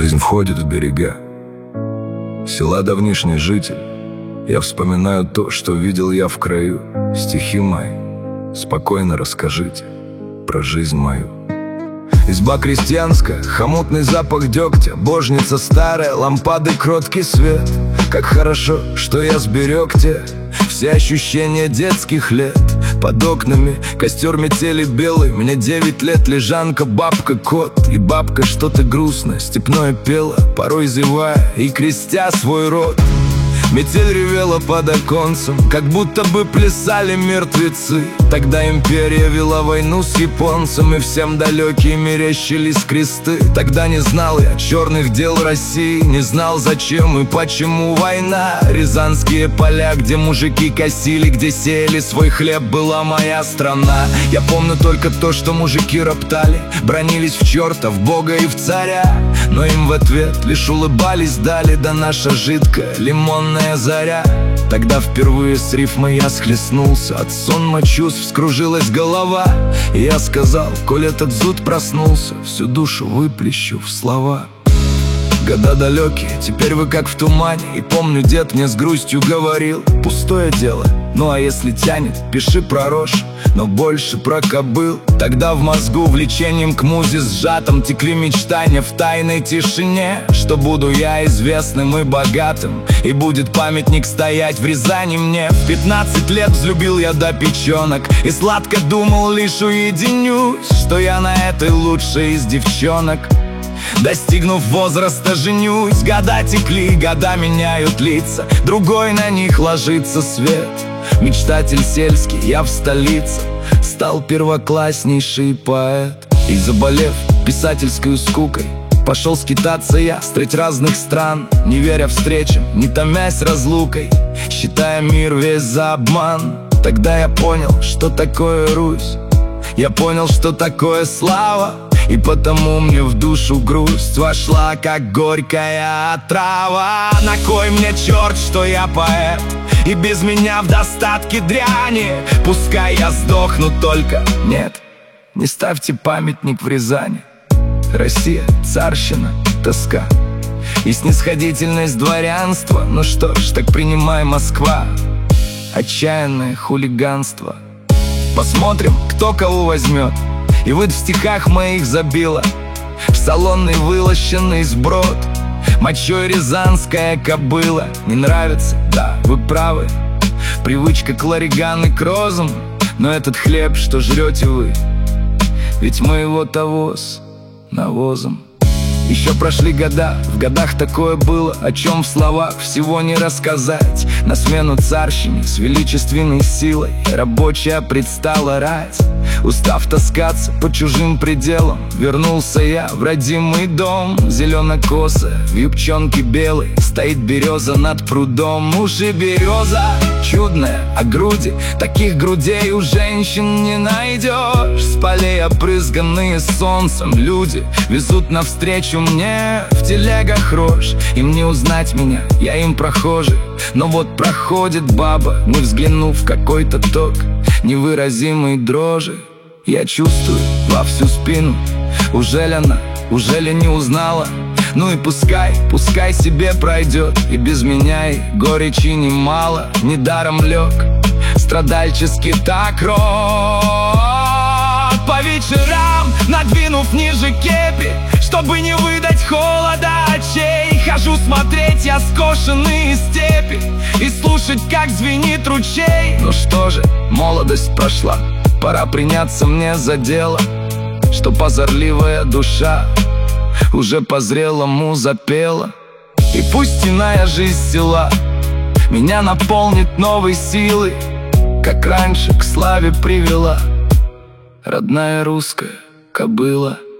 Жизнь входит в берега села давнишний житель. Я вспоминаю то, что видел я в краю. Стихи мои, спокойно расскажите про жизнь мою. Изба крестьянская, хомутный запах дегтя, божница старая, лампады кроткий свет. Как хорошо, что я сберег те все ощущения детских лет. Под окнами костер метели белый, мне 9 лет, лежанка, бабка, кот. И бабка что-то грустное, степное пела, порой зевая и крестя свой род. Метель ревела под оконцем, как будто бы плясали мертвецы. Тогда империя вела войну с японцем, и всем далекие мерещились кресты. Тогда не знал я черных дел России, не знал, зачем и почему война. Рязанские поля, где мужики косили, где сеяли свой хлеб, была моя страна. Я помню только то, что мужики роптали, бранились в черта, в бога и в царя. Но им в ответ лишь улыбались, дали, да наша жидкая лимонная заря. Тогда впервые с рифмой я схлестнулся, от сонма чувств вскружилась голова. И я сказал: коль этот зуд проснулся, всю душу выплещу в слова. Года далекие, теперь вы как в тумане. И помню, дед мне с грустью говорил: пустое дело, ну а если тянет, пиши про рожь, но больше про кобыл. Тогда в мозгу влечением к музе сжатым текли мечтания в тайной тишине, что буду я известным и богатым, и будет памятник стоять в Рязани мне. В 15 лет взлюбил я до печенок, и сладко думал, лишь уединюсь, что я на этой лучшей из девчонок. Достигнув возраста, женюсь. Года текли, года меняют лица, другой на них ложится свет. Мечтатель сельский, я в столице стал первокласснейший поэт. И заболев писательской скукой, пошел скитаться я средь разных стран, не веря встречам, не томясь разлукой, считая мир весь за обман. Тогда я понял, что такое Русь, я понял, что такое слава. И потому мне в душу грусть вошла, как горькая отрава. На кой мне черт, что я поэт, и без меня в достатке дряни? Пускай я сдохну, только нет, не ставьте памятник в Рязани. Россия, царщина, тоска и снисходительность дворянства. Ну что ж, так принимай, Москва, отчаянное хулиганство. Посмотрим, кто кого возьмет. И вот в стихах моих забила в салонный вылощенный сброд мочой рязанская кобыла. Не нравится? Да, вы правы, привычка к лариган и к розам. Но этот хлеб, что жрете вы, ведь мы его-то воз навозом. Еще прошли года, в годах такое было, о чем в словах всего не рассказать. На смену царщине с величественной силой рабочая предстала рать. Устав таскаться по чужим пределам, вернулся я в родимый дом. Зелено-косая, в юбчонке белой, стоит береза над прудом. Уж и береза чудная, а груди, таких грудей у женщин не найдешь. С полей опрызганные солнцем люди везут навстречу мне в телегах рожь. Им не узнать меня, я им прохожий. Но вот проходит баба, не взглянув, какой-то ток невыразимой дрожи. Я чувствую во всю спину, ужель она, ужели не узнала? Ну и пускай, пускай себе пройдет, и без меня и горечи немало. Недаром лег страдальчески так рот. По вечерам, надвинув ниже кепи, чтобы не выдать холода очей, хожу смотреть я скошенные степи и слушать, как звенит ручей. Ну что же, молодость прошла, пора приняться мне за дело, что позорливая душа уже по-зрелому запела. И пусть иная жизнь села меня наполнит новой силой, как раньше к славе привела родная русская кобыла.